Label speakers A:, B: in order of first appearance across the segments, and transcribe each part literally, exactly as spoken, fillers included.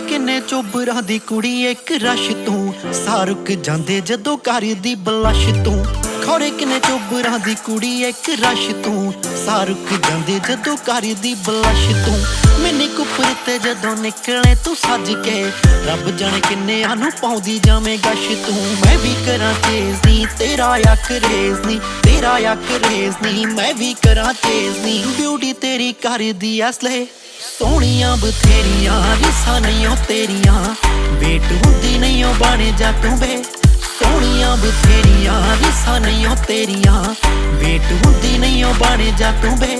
A: किन्ने चोबरां दी कुड़ी एक रश तू सारुक जांदे जदों करदी बलश तू खौरे किन्ने चोबरां दी कुड़ी एक रश तू सारुक जांदे जदों करदी बलश तू मैंने कुपर ते जदों निकले तू सज के रब जाने किन्ने आनू पाउंदी जावें गश तू मैं भी करां तेज नी तेरा अख रेज नी तेरा अख रेज नी मैं भी करां तेज नी ब्यूटी तेरी करदी असले सोहणियां बथेरियां रिसां नहीं ओ तेरियां वेट हुंदी नहीं ओ बने जा तू बे सोहणियां बथेरियां रिसां नहीं ओ तेरियां वेट हुंदी नहीं ओ बने जा तू बे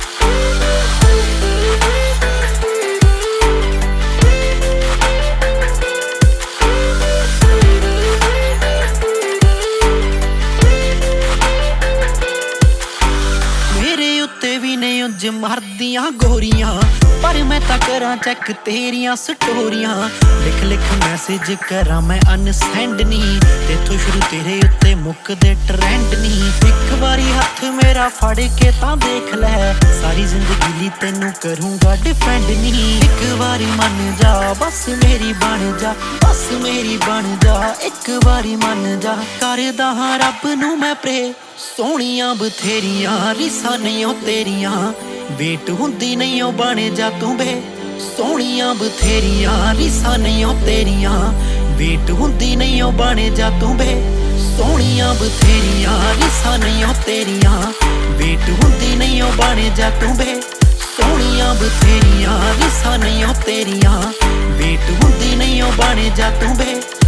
A: मेरे उत्ते भी नहीं उंज मरदियां गोरियां पर मैं तां करां चैक तेरियां स्टोरियां लिख लिख मैसेज करां मैं अनसेंड नी तेथों शुरू तेरे उत्ते मुकदे ट्रेंड नी एक बारी हथ मेरा फड़ के तां देख लै सारी जिंदगी ली तैनू करूंगा डिफेंड नी एक बारी मन जा बस मेरी बन जा बस मेरी बन जा एक बारी मन जा करदा हां रब नू मैं प्रे सोहणियां बथेरियां रिसां नहीं ओ तेरियां वेट हुंदी नहीं ओ बने जा तू बे सोहणियां बथेरियां रिसां नहीं ओ तेरियां वेट हुंदी नहीं ओ बने जा तू बे सोहणियां बथेरियां रिसां नहीं ओ तेरियां वेट हुंदी नहीं ओ बने जा तू बे सोहणियां बथेरियां रिसां नहीं ओ तेरियां वेट हुंदी नहीं ओ बने जा तू बे।